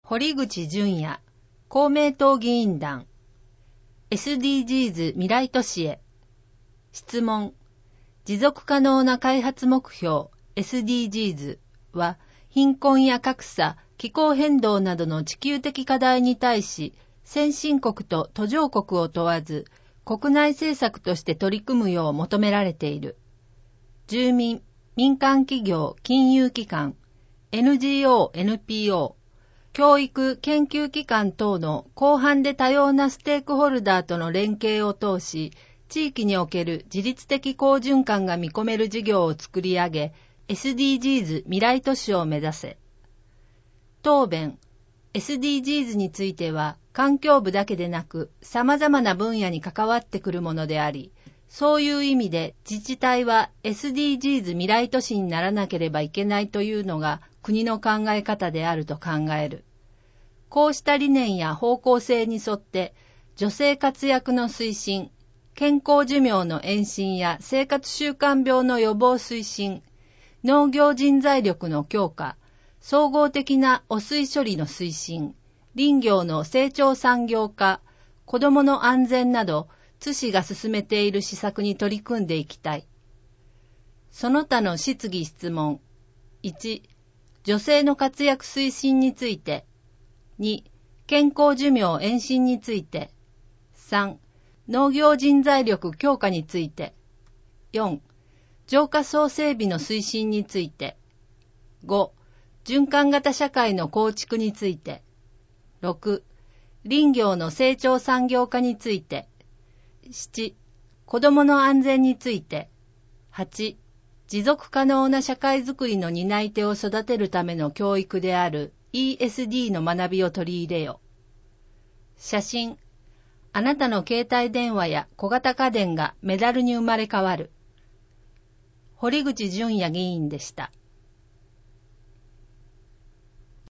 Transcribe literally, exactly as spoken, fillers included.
堀口淳也、公明党議員団、エスディージーズ 未来都市へ。質問、持続可能な開発目標 エスディージーズ は、貧困や格差、気候変動などの地球的課題に対し、先進国と途上国を問わず、国内政策として取り組むよう求められている。住民、民間企業、金融機関、エヌジーオー、エヌピーオー、教育、研究機関等の広範で多様なステークホルダーとの連携を通し、地域における自律的好循環が見込める事業を作り上げ、エスディージーズ 未来都市を目指せ。答弁、エスディージーズ については、環境部だけでなく、様々な分野に関わってくるものであり、そういう意味で自治体は エスディージーズ 未来都市にならなければいけないというのが国の考え方であると考える。こうした理念や方向性に沿って、女性活躍の推進、健康寿命の延伸や生活習慣病の予防推進、農業人材力の強化、総合的な汚水処理の推進、林業の成長産業化、子どもの安全など、津市が進めている施策に取り組んでいきたい。その他の質疑質問。いち、女性の活躍推進について。に、健康寿命延伸について。さん、農業人材力強化について。よん、浄化槽整備の推進について。ご、循環型社会の構築について。ろく、林業の成長産業化について。なな、子どもの安全について。はち、持続可能な社会づくりの担い手を育てるための教育である イーエスディー の学びを取り入れよ。写真、あなたの携帯電話や小型家電がメダルに生まれ変わる。堀口淳也議員でした。